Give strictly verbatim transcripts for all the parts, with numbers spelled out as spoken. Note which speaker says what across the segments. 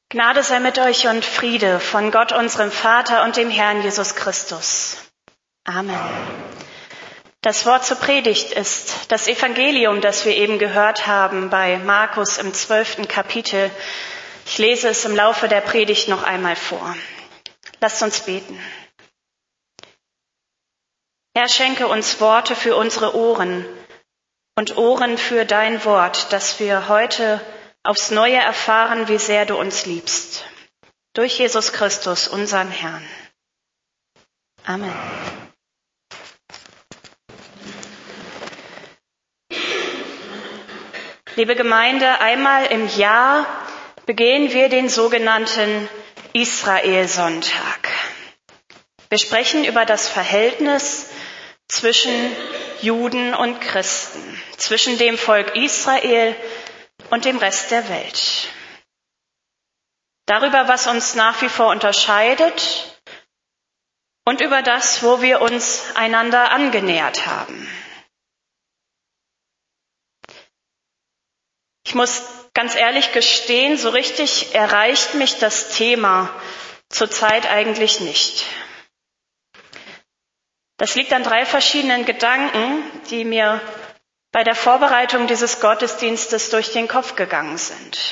Speaker 1: Gnade sei mit euch und Friede von Gott, unserem Vater und dem Herrn Jesus Christus. Amen. Das Wort zur Predigt ist das Evangelium, das wir eben gehört haben bei Markus im zwölften Kapitel. Ich lese es im Laufe der Predigt noch einmal vor. Lasst uns beten. Herr, schenke uns Worte für unsere Ohren und Ohren für dein Wort, dass wir heute aufs Neue erfahren, wie sehr du uns liebst. Durch Jesus Christus, unseren Herrn. Amen. Liebe Gemeinde, einmal im Jahr begehen wir den sogenannten Israel-Sonntag. Wir sprechen über das Verhältnis zwischen Juden und Christen, zwischen dem Volk Israel und dem Rest der Welt. Darüber, was uns nach wie vor unterscheidet und über das, wo wir uns einander angenähert haben. Ich muss ganz ehrlich gestehen, so richtig erreicht mich das Thema zurzeit eigentlich nicht. Das liegt an drei verschiedenen Gedanken, die mir bei der Vorbereitung dieses Gottesdienstes durch den Kopf gegangen sind.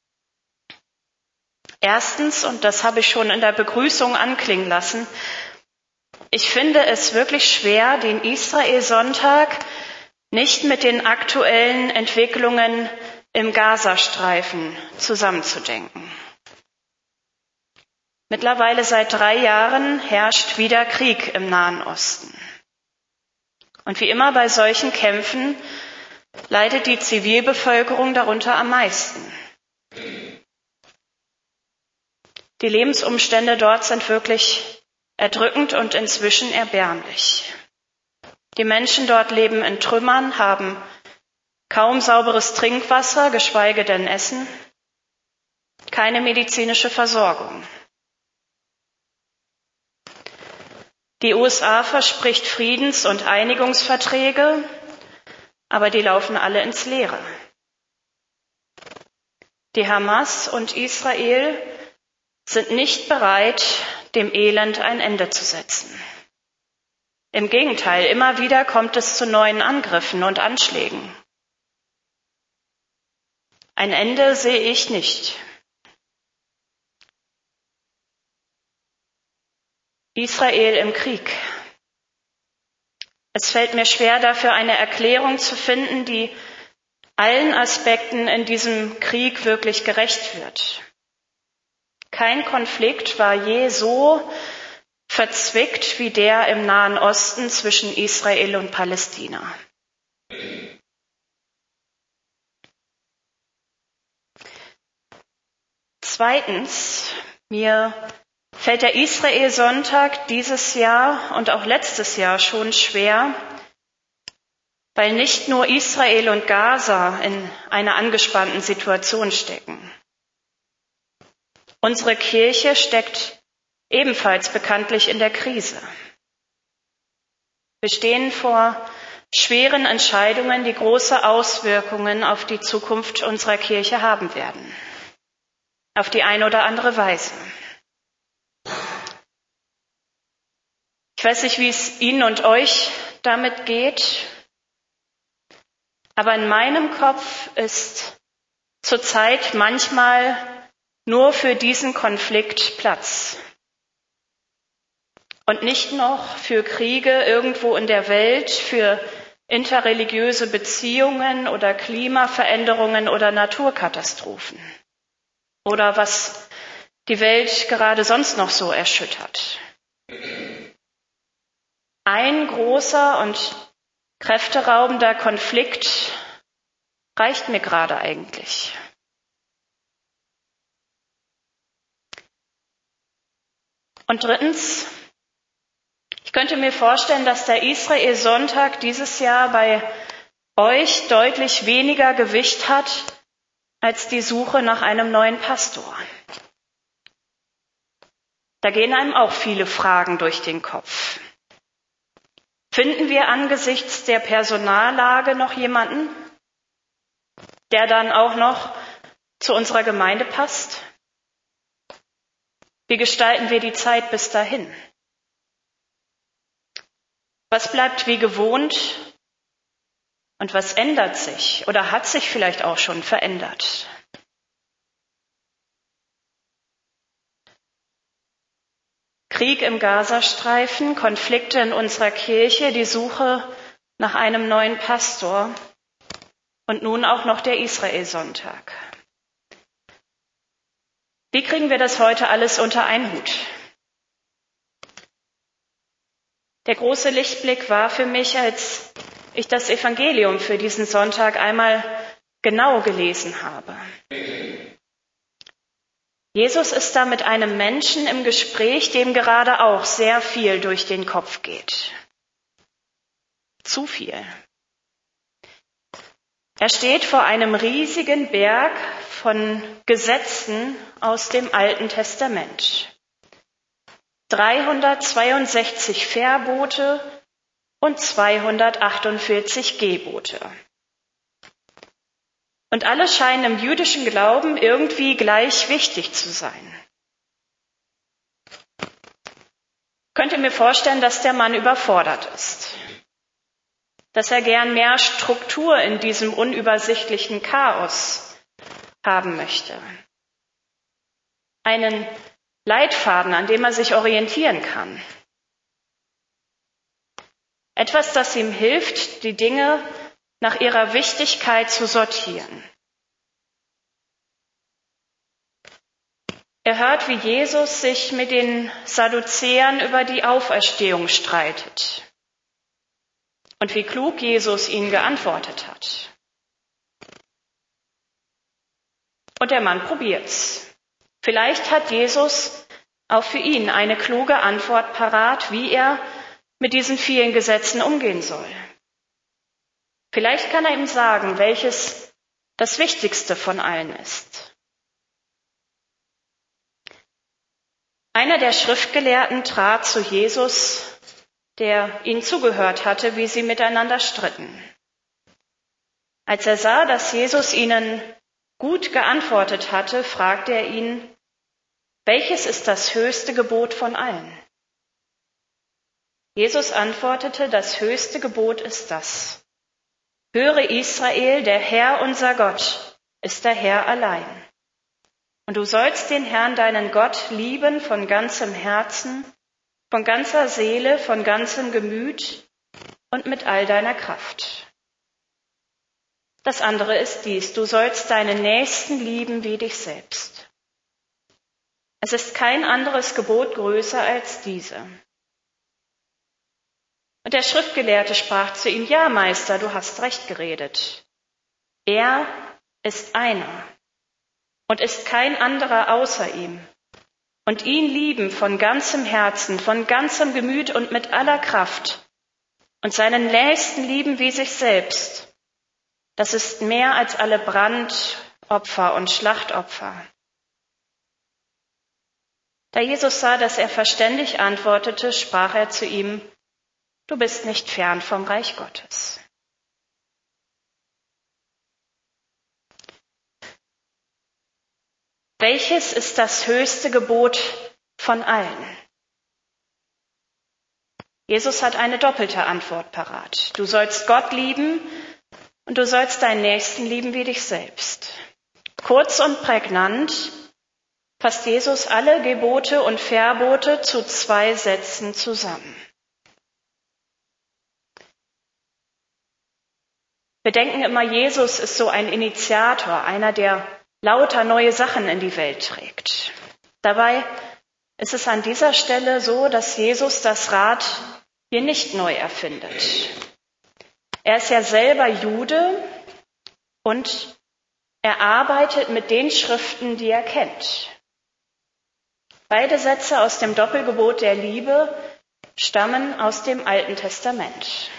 Speaker 1: Erstens, und das habe ich schon in der Begrüßung anklingen lassen, ich finde es wirklich schwer, den Israel-Sonntag nicht mit den aktuellen Entwicklungen im Gazastreifen zusammenzudenken. Mittlerweile seit drei Jahren herrscht wieder Krieg im Nahen Osten. Und wie immer bei solchen Kämpfen leidet die Zivilbevölkerung darunter am meisten. Die Lebensumstände dort sind wirklich erdrückend und inzwischen erbärmlich. Die Menschen dort leben in Trümmern, haben kaum sauberes Trinkwasser, geschweige denn Essen, keine medizinische Versorgung. Die U S A verspricht Friedens- und Einigungsverträge, aber die laufen alle ins Leere. Die Hamas und Israel sind nicht bereit, dem Elend ein Ende zu setzen. Im Gegenteil, immer wieder kommt es zu neuen Angriffen und Anschlägen. Ein Ende sehe ich nicht. Israel im Krieg. Es fällt mir schwer, dafür eine Erklärung zu finden, die allen Aspekten in diesem Krieg wirklich gerecht wird. Kein Konflikt war je so verzwickt wie der im Nahen Osten zwischen Israel und Palästina. Zweitens, mir fällt der Israel-Sonntag dieses Jahr und auch letztes Jahr schon schwer, weil nicht nur Israel und Gaza in einer angespannten Situation stecken. Unsere Kirche steckt ebenfalls bekanntlich in der Krise. Wir stehen vor schweren Entscheidungen, die große Auswirkungen auf die Zukunft unserer Kirche haben werden. Auf die eine oder andere Weise. Ich weiß nicht, wie es Ihnen und euch damit geht, aber in meinem Kopf ist zurzeit manchmal nur für diesen Konflikt Platz. Und nicht noch für Kriege irgendwo in der Welt, für interreligiöse Beziehungen oder Klimaveränderungen oder Naturkatastrophen. Oder was die Welt gerade sonst noch so erschüttert. Ein großer und kräfteraubender Konflikt reicht mir gerade eigentlich. Und drittens, ich könnte mir vorstellen, dass der Israel-Sonntag dieses Jahr bei euch deutlich weniger Gewicht hat als die Suche nach einem neuen Pastor. Da gehen einem auch viele Fragen durch den Kopf. Finden wir angesichts der Personallage noch jemanden, der dann auch noch zu unserer Gemeinde passt? Wie gestalten wir die Zeit bis dahin? Was bleibt wie gewohnt und was ändert sich oder hat sich vielleicht auch schon verändert? Krieg im Gazastreifen, Konflikte in unserer Kirche, die Suche nach einem neuen Pastor und nun auch noch der Israelsonntag. Wie kriegen wir das heute alles unter einen Hut? Der große Lichtblick war für mich, als ich das Evangelium für diesen Sonntag einmal genau gelesen habe. Jesus ist da mit einem Menschen im Gespräch, dem gerade auch sehr viel durch den Kopf geht. Zu viel. Er steht vor einem riesigen Berg von Gesetzen aus dem Alten Testament. dreihundertzweiundsechzig Verbote und zweihundertachtundvierzig Gebote. Und alle scheinen im jüdischen Glauben irgendwie gleich wichtig zu sein. Könnt ihr mir vorstellen, dass der Mann überfordert ist? Dass er gern mehr Struktur in diesem unübersichtlichen Chaos haben möchte? Einen Leitfaden, an dem er sich orientieren kann. Etwas, das ihm hilft, die Dinge nach ihrer Wichtigkeit zu sortieren. Er hört, wie Jesus sich mit den Sadduzäern über die Auferstehung streitet und wie klug Jesus ihnen geantwortet hat. Und der Mann probiert's. Vielleicht hat Jesus auch für ihn eine kluge Antwort parat, wie er mit diesen vielen Gesetzen umgehen soll. Vielleicht kann er ihm sagen, welches das Wichtigste von allen ist. Einer der Schriftgelehrten trat zu Jesus, der ihnen zugehört hatte, wie sie miteinander stritten. Als er sah, dass Jesus ihnen gut geantwortet hatte, fragte er ihn, welches ist das höchste Gebot von allen? Jesus antwortete, das höchste Gebot ist das. Höre Israel, der Herr unser Gott ist der Herr allein. Und du sollst den Herrn, deinen Gott, lieben von ganzem Herzen, von ganzer Seele, von ganzem Gemüt und mit all deiner Kraft. Das andere ist dies, du sollst deinen Nächsten lieben wie dich selbst. Es ist kein anderes Gebot größer als diese. Und der Schriftgelehrte sprach zu ihm, ja, Meister, du hast recht geredet. Er ist einer und ist kein anderer außer ihm. Und ihn lieben von ganzem Herzen, von ganzem Gemüt und mit aller Kraft. Und seinen Nächsten lieben wie sich selbst. Das ist mehr als alle Brandopfer und Schlachtopfer. Da Jesus sah, dass er verständig antwortete, sprach er zu ihm, du bist nicht fern vom Reich Gottes. Welches ist das höchste Gebot von allen? Jesus hat eine doppelte Antwort parat. Du sollst Gott lieben und du sollst deinen Nächsten lieben wie dich selbst. Kurz und prägnant fasst Jesus alle Gebote und Verbote zu zwei Sätzen zusammen. Wir denken immer, Jesus ist so ein Initiator, einer, der lauter neue Sachen in die Welt trägt. Dabei ist es an dieser Stelle so, dass Jesus das Rad hier nicht neu erfindet. Er ist ja selber Jude und er arbeitet mit den Schriften, die er kennt. Beide Sätze aus dem Doppelgebot der Liebe stammen aus dem Alten Testament.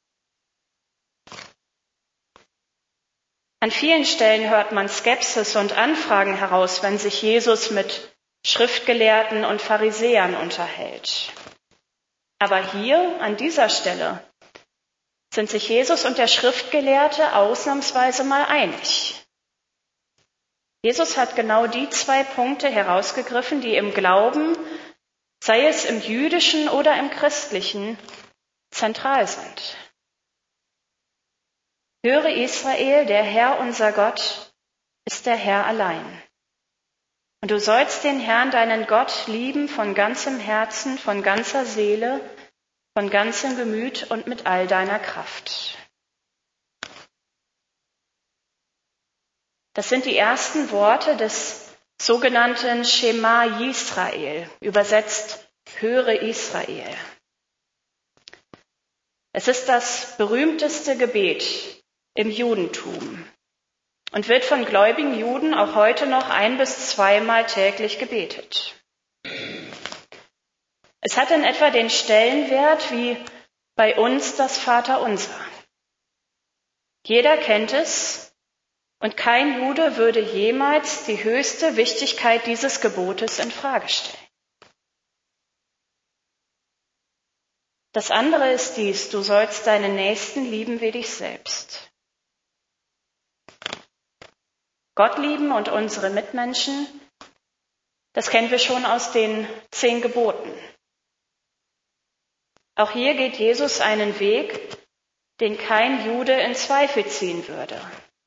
Speaker 1: An vielen Stellen hört man Skepsis und Anfragen heraus, wenn sich Jesus mit Schriftgelehrten und Pharisäern unterhält. Aber hier, an dieser Stelle, sind sich Jesus und der Schriftgelehrte ausnahmsweise mal einig. Jesus hat genau die zwei Punkte herausgegriffen, die im Glauben, sei es im jüdischen oder im christlichen, zentral sind. Höre Israel, der Herr unser Gott ist der Herr allein. Und du sollst den Herrn, deinen Gott, lieben von ganzem Herzen, von ganzer Seele, von ganzem Gemüt und mit all deiner Kraft. Das sind die ersten Worte des sogenannten Schema Yisrael, übersetzt Höre Israel. Es ist das berühmteste Gebet im Judentum und wird von gläubigen Juden auch heute noch ein- bis zweimal täglich gebetet. Es hat in etwa den Stellenwert wie bei uns das Vaterunser. Jeder kennt es und kein Jude würde jemals die höchste Wichtigkeit dieses Gebotes in Frage stellen. Das andere ist dies: Du sollst deinen Nächsten lieben wie dich selbst. Gott lieben und unsere Mitmenschen, das kennen wir schon aus den zehn Geboten. Auch hier geht Jesus einen Weg, den kein Jude in Zweifel ziehen würde.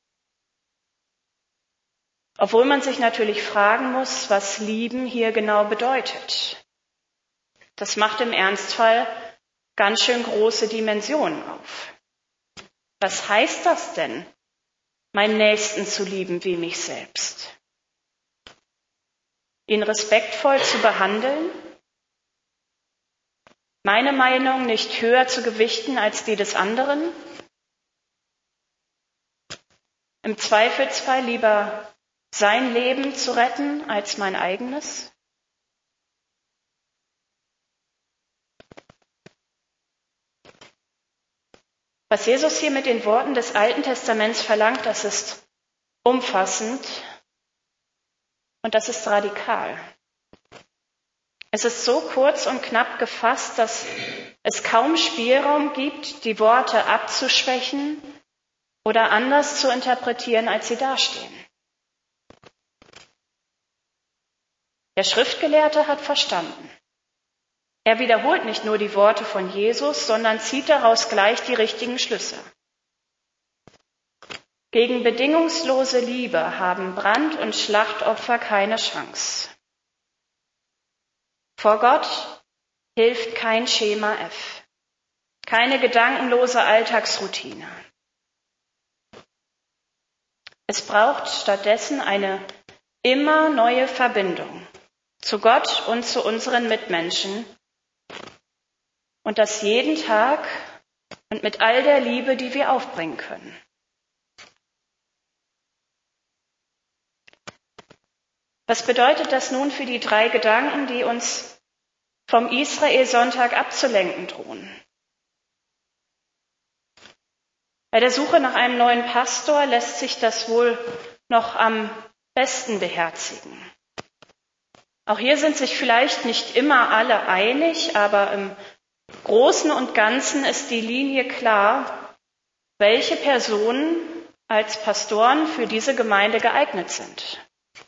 Speaker 1: Obwohl man sich natürlich fragen muss, was lieben hier genau bedeutet. Das macht im Ernstfall ganz schön große Dimensionen auf. Was heißt das denn, meinen Nächsten zu lieben wie mich selbst? Ihn respektvoll zu behandeln? Meine Meinung nicht höher zu gewichten als die des anderen? Im Zweifelsfall lieber sein Leben zu retten als mein eigenes? Was Jesus hier mit den Worten des Alten Testaments verlangt, das ist umfassend und das ist radikal. Es ist so kurz und knapp gefasst, dass es kaum Spielraum gibt, die Worte abzuschwächen oder anders zu interpretieren, als sie dastehen. Der Schriftgelehrte hat verstanden. Er wiederholt nicht nur die Worte von Jesus, sondern zieht daraus gleich die richtigen Schlüsse. Gegen bedingungslose Liebe haben Brand- und Schlachtopfer keine Chance. Vor Gott hilft kein Schema F, keine gedankenlose Alltagsroutine. Es braucht stattdessen eine immer neue Verbindung zu Gott und zu unseren Mitmenschen und das jeden Tag und mit all der Liebe, die wir aufbringen können. Was bedeutet das nun für die drei Gedanken, die uns vom Israel-Sonntag abzulenken drohen? Bei der Suche nach einem neuen Pastor lässt sich das wohl noch am besten beherzigen. Auch hier sind sich vielleicht nicht immer alle einig, aber im Großen und Ganzen ist die Linie klar, welche Personen als Pastoren für diese Gemeinde geeignet sind.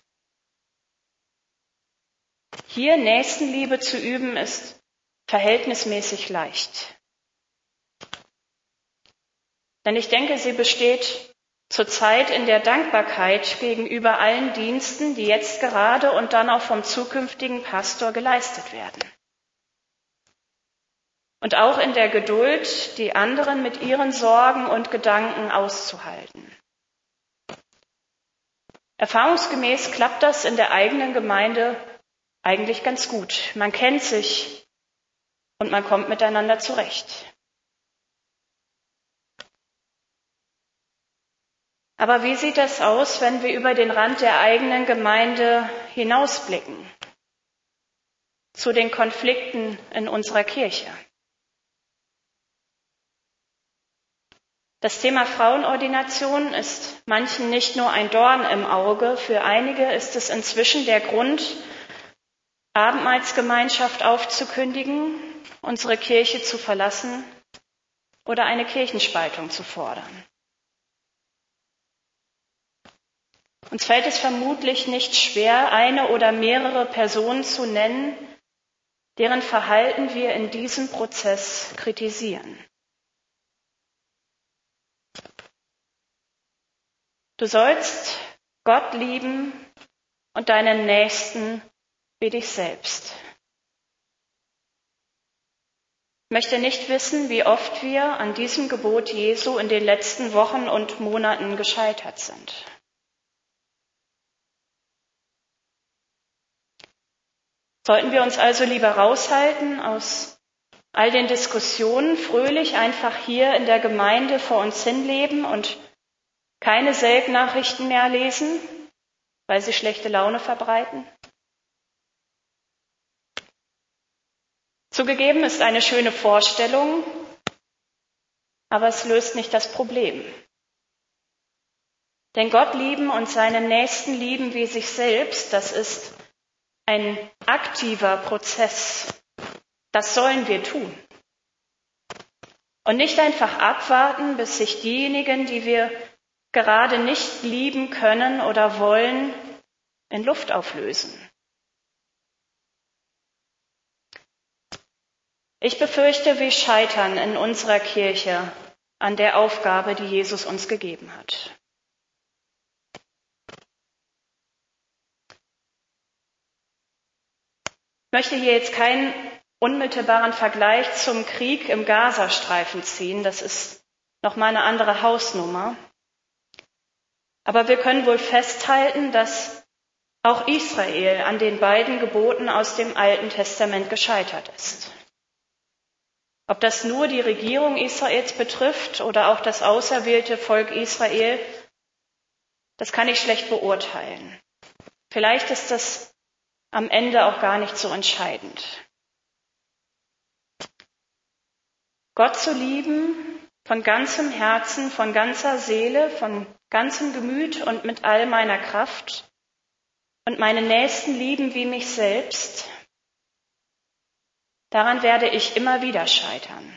Speaker 1: Hier Nächstenliebe zu üben, ist verhältnismäßig leicht. Denn ich denke, sie besteht zurzeit in der Dankbarkeit gegenüber allen Diensten, die jetzt gerade und dann auch vom zukünftigen Pastor geleistet werden. Und auch in der Geduld, die anderen mit ihren Sorgen und Gedanken auszuhalten. Erfahrungsgemäß klappt das in der eigenen Gemeinde eigentlich ganz gut. Man kennt sich und man kommt miteinander zurecht. Aber wie sieht das aus, wenn wir über den Rand der eigenen Gemeinde hinausblicken? Zu den Konflikten in unserer Kirche. Das Thema Frauenordination ist manchen nicht nur ein Dorn im Auge, für einige ist es inzwischen der Grund, Abendmahlsgemeinschaft aufzukündigen, unsere Kirche zu verlassen oder eine Kirchenspaltung zu fordern. Uns fällt es vermutlich nicht schwer, eine oder mehrere Personen zu nennen, deren Verhalten wir in diesem Prozess kritisieren. Du sollst Gott lieben und deinen Nächsten wie dich selbst. Ich möchte nicht wissen, wie oft wir an diesem Gebot Jesu in den letzten Wochen und Monaten gescheitert sind. Sollten wir uns also lieber raushalten aus all den Diskussionen, fröhlich einfach hier in der Gemeinde vor uns hinleben und keine Selb-Nachrichten mehr lesen, weil sie schlechte Laune verbreiten? Zugegeben, ist eine schöne Vorstellung, aber es löst nicht das Problem. Denn Gott lieben und seinen Nächsten lieben wie sich selbst, das ist ein aktiver Prozess. Das sollen wir tun. Und nicht einfach abwarten, bis sich diejenigen, die wir gerade nicht lieben können oder wollen, in Luft auflösen. Ich befürchte, wir scheitern in unserer Kirche an der Aufgabe, die Jesus uns gegeben hat. Ich möchte hier jetzt keinen unmittelbaren Vergleich zum Krieg im Gazastreifen ziehen. Das ist nochmal eine andere Hausnummer. Aber wir können wohl festhalten, dass auch Israel an den beiden Geboten aus dem Alten Testament gescheitert ist. Ob das nur die Regierung Israels betrifft oder auch das auserwählte Volk Israel, das kann ich schlecht beurteilen. Vielleicht ist das am Ende auch gar nicht so entscheidend. Gott zu lieben von ganzem Herzen, von ganzer Seele, von ganzem Gemüt und mit all meiner Kraft und meine Nächsten lieben wie mich selbst, daran werde ich immer wieder scheitern.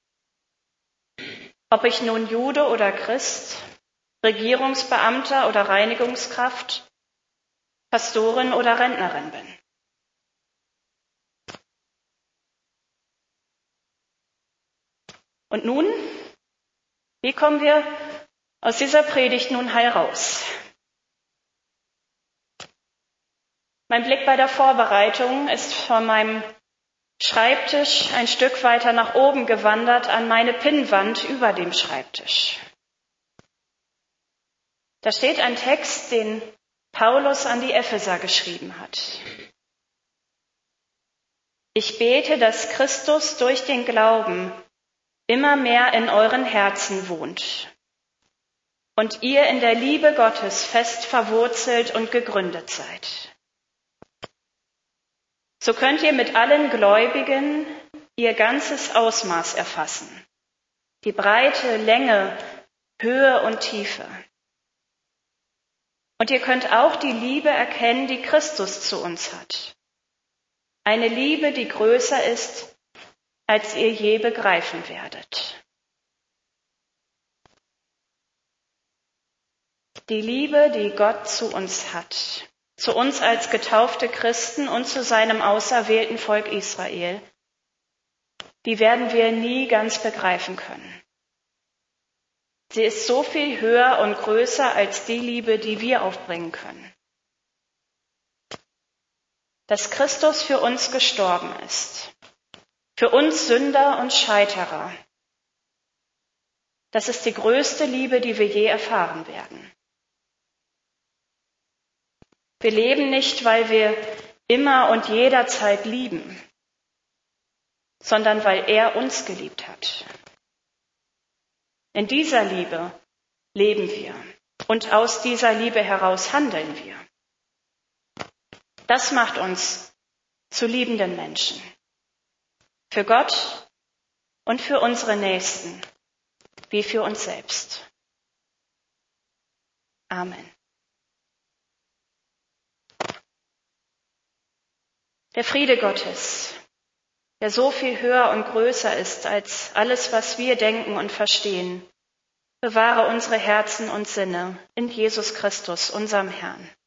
Speaker 1: Ob ich nun Jude oder Christ, Regierungsbeamter oder Reinigungskraft, Pastorin oder Rentnerin bin. Und nun, wie kommen wir aus dieser Predigt nun heil raus? Mein Blick bei der Vorbereitung ist von meinem Schreibtisch ein Stück weiter nach oben gewandert an meine Pinnwand über dem Schreibtisch. Da steht ein Text, den Paulus an die Epheser geschrieben hat. Ich bete, dass Christus durch den Glauben immer mehr in euren Herzen wohnt und ihr in der Liebe Gottes fest verwurzelt und gegründet seid. So könnt ihr mit allen Gläubigen ihr ganzes Ausmaß erfassen, die Breite, Länge, Höhe und Tiefe. Und ihr könnt auch die Liebe erkennen, die Christus zu uns hat. Eine Liebe, die größer ist, als ihr je begreifen werdet. Die Liebe, die Gott zu uns hat, zu uns als getaufte Christen und zu seinem auserwählten Volk Israel, die werden wir nie ganz begreifen können. Sie ist so viel höher und größer als die Liebe, die wir aufbringen können. Dass Christus für uns gestorben ist, für uns Sünder und Scheiterer, das ist die größte Liebe, die wir je erfahren werden. Wir leben nicht, weil wir immer und jederzeit lieben, sondern weil er uns geliebt hat. In dieser Liebe leben wir und aus dieser Liebe heraus handeln wir. Das macht uns zu liebenden Menschen. Für Gott und für unsere Nächsten, wie für uns selbst. Amen. Der Friede Gottes, der so viel höher und größer ist als alles, was wir denken und verstehen, Bewahre unsere Herzen und Sinne in Jesus Christus, unserem Herrn.